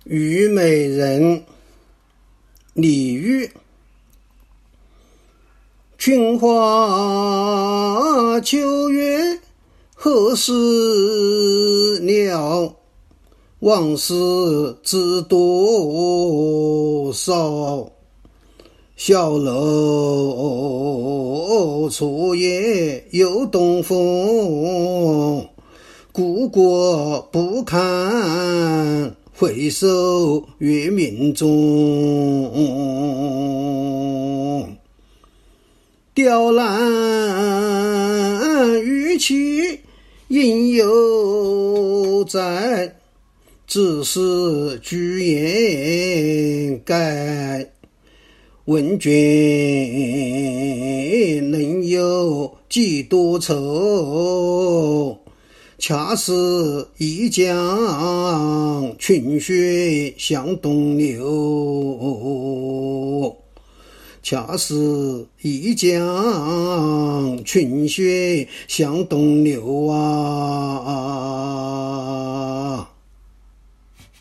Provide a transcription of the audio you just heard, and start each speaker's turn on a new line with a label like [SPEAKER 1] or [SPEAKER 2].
[SPEAKER 1] 虞美人，李煜。群花秋月何时了？往事知多少？小楼初夜又东风，故国不堪回首月明中。雕栏玉砌应犹在，只是居延改。问君能有几多愁？恰似一江春雪向东流。恰似一江春雪向东流啊。